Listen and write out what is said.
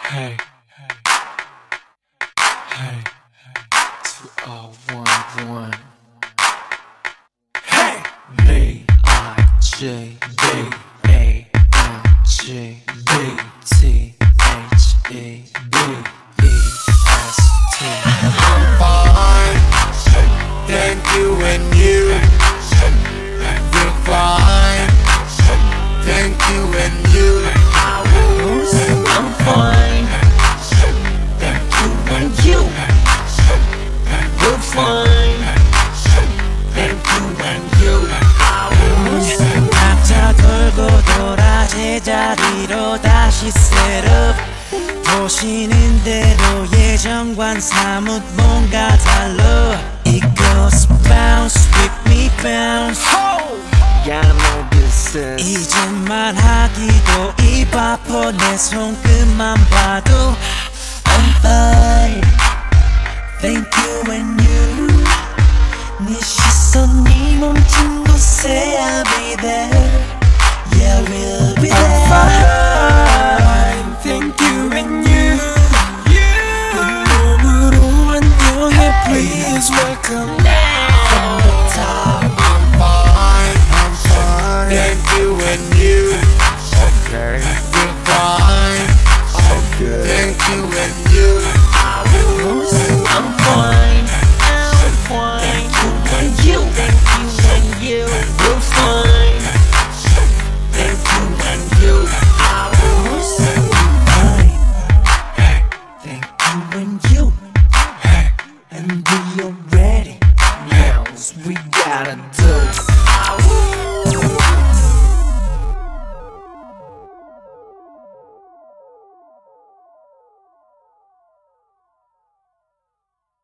Hey, hey, 2011. Hey, B-I-G, B-A-N-G, B-T-H-E, B-E-S-T. I'm fine, thank you and you. You're fine, thank you and you. I'm fine, thank you and you. You're fine, thank you and you. 각자 돌고 돌아 제자리로 다시 셋업. 보시는 대로 예전과는 사뭇 뭔가 달라. It goes bounce with me bounce. Got no business. 이제 말하기도 입 아파. 내 손끝만 봐도 I'm fine, thank you and you. 네 시선 네 멈춘 곳에 I'll be there. Yeah, we'll